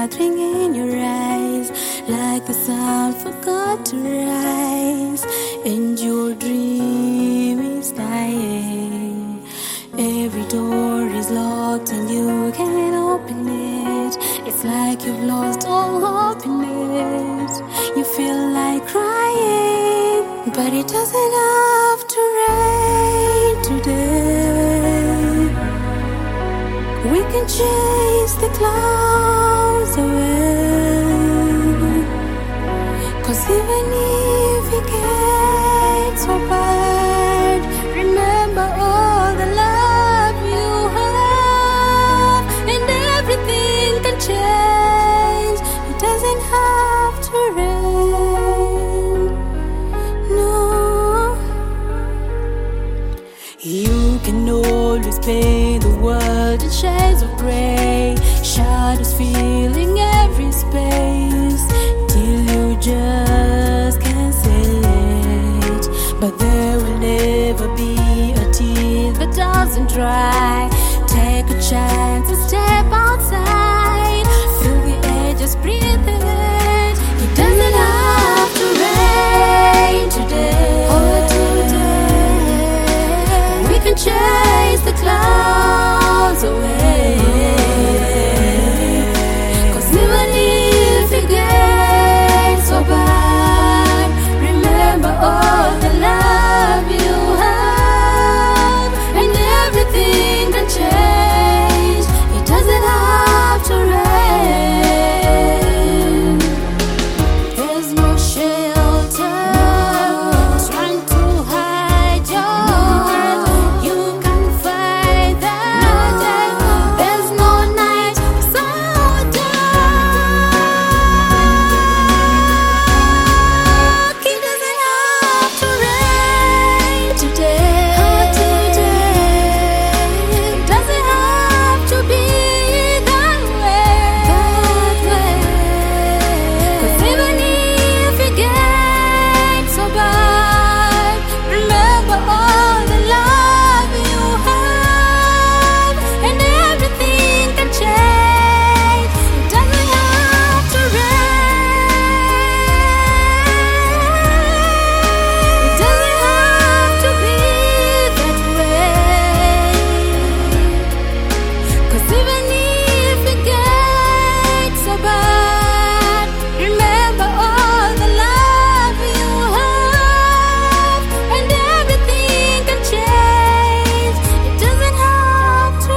gathering in your eyes, like the sun forgot to rise, and your dream is dying. Every door is locked and you can't open it. It's like you've lost all hope in it. You feel like crying, but it doesn't have to rain today. We can chase the clouds away, 'cause even if it gets so bad, remember all the love you have, and everything can change. It doesn't have to rain, no. You can always paint the world in shades of grey, shadows filling every space, till you just can't see it. But there will never be a tear that doesn't dry. Take a chance and step outside. Feel the air, just breathe it. It doesn't have to rain today. Oh, today we can chase the clouds away. 'Cause even if it gets so bad, remember all the love you have, and everything can change. It doesn't have to rain. There's no shelter, trying to hide your heart. You can fight that. There's no night so dark. It doesn't have to rain today. It doesn't have to be that way. 'Cause even if it gets so bad, remember all the love you have, and everything can change. It doesn't have to rain. It doesn't have to be that way. 'Cause even if it gets so bad, remember all the love you have, and everything can change. It doesn't have to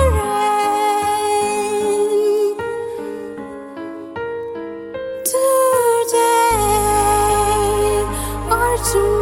rain today or tomorrow.